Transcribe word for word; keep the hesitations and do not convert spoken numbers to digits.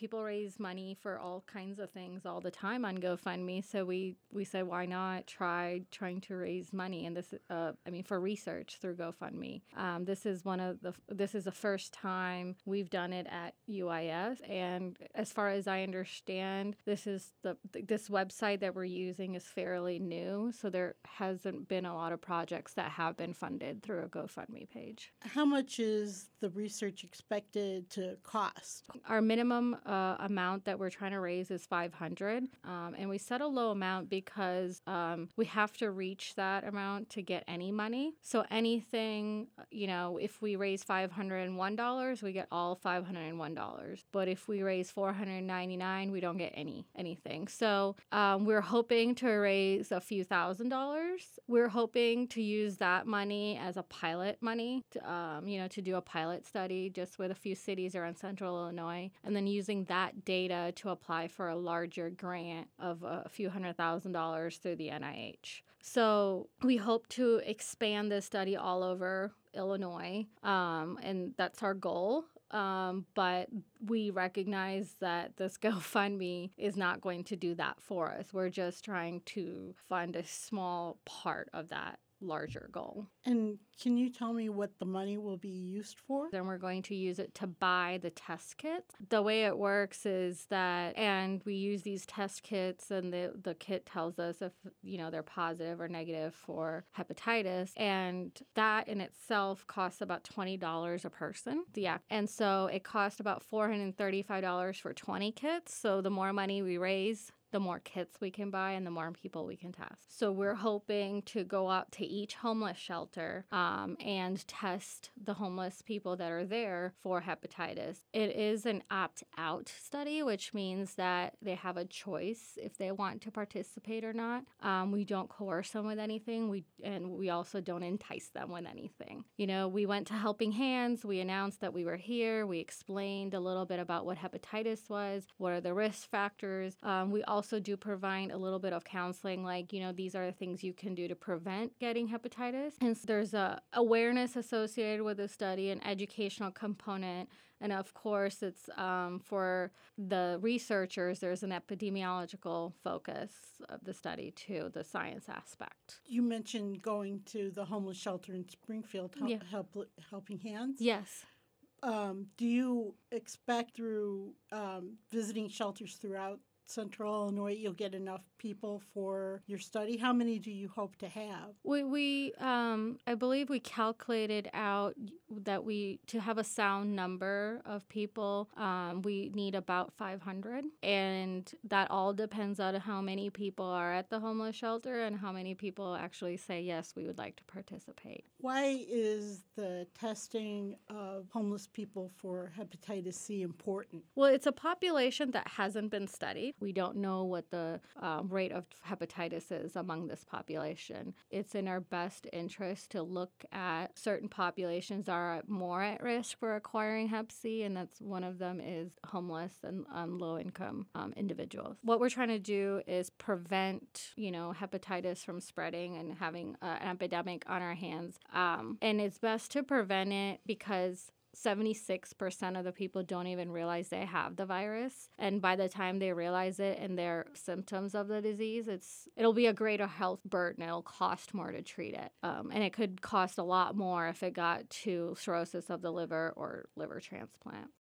people raise money for all kinds of things all the time on GoFundMe. So we, we said, why not try trying to raise money? And this, uh, I mean, for research through GoFundMe. Um, this is one of the, this is the first time we've done it at U I S. And as far as I understand, this is the, this website that we're using is fairly new. So there hasn't been a lot of projects that have been funded through a GoFundMe page. How much is the research expected to cost? Our minimum uh, amount that we're trying to raise is five hundred dollars. Um, and we set a low amount because um, we have to reach that amount to get any money. So anything, you know, if we raise five hundred one dollars, we get all five hundred one dollars. But if we raise four hundred ninety-nine dollars, we don't get any anything. So um, we're hoping to raise a few thousand dollars. We're hoping to use that money as a pilot money, to, um, you know, to do a pilot study just with a few cities around central Illinois, and then using that data to apply for a larger grant of a few hundred thousand dollars through the N I H. So we hope to expand this study all over Illinois, um, and that's our goal. Um, but we recognize that this GoFundMe is not going to do that for us. We're just trying to fund a small part of that larger goal. And can you tell me what the money will be used for? Then we're going to use it to buy the test kits. The way it works is that, and we use these test kits, and the, the kit tells us if, you know, they're positive or negative for hepatitis. And that in itself costs about twenty dollars a person. Yeah. And so it costs about four hundred thirty-five dollars for twenty kits. So the more money we raise, the more kits we can buy and the more people we can test. So we're hoping to go out to each homeless shelter um, and test the homeless people that are there for hepatitis. It is an opt-out study, which means that they have a choice if they want to participate or not. Um, we don't coerce them with anything, we and we also don't entice them with anything. You know, we went to Helping Hands, we announced that we were here, we explained a little bit about what hepatitis was, what are the risk factors. Um, we also also do provide a little bit of counseling, like, you know, these are the things you can do to prevent getting hepatitis. And so there's a awareness associated with the study, an educational component. And of course, it's um, for the researchers, there's an epidemiological focus of the study too, the science aspect. You mentioned going to the homeless shelter in Springfield, help, Yeah. help, Helping Hands. Yes. Um, do you expect through um, visiting shelters throughout Central Illinois, you'll get enough people for your study? How many do you hope to have? We, we um, I believe we calculated out that we, to have a sound number of people, um, we need about five hundred. And that all depends on how many people are at the homeless shelter and how many people actually say, yes, we would like to participate. Why is the testing of homeless people for hepatitis C important? Well, it's a population that hasn't been studied. We don't know what the um, rate of hepatitis is among this population. It's in our best interest to look at certain populations that are more at risk for acquiring hep C, and that's one of them is homeless and um, low-income um, individuals. What we're trying to do is prevent, you know, hepatitis from spreading and having uh, an epidemic on our hands. Um, and it's best to prevent it because seventy-six percent of the people don't even realize they have the virus. And by the time they realize it and their symptoms of the disease, it's it'll be a greater health burden. It'll cost more to treat it. Um, and it could cost a lot more if it got to cirrhosis of the liver or liver transplant.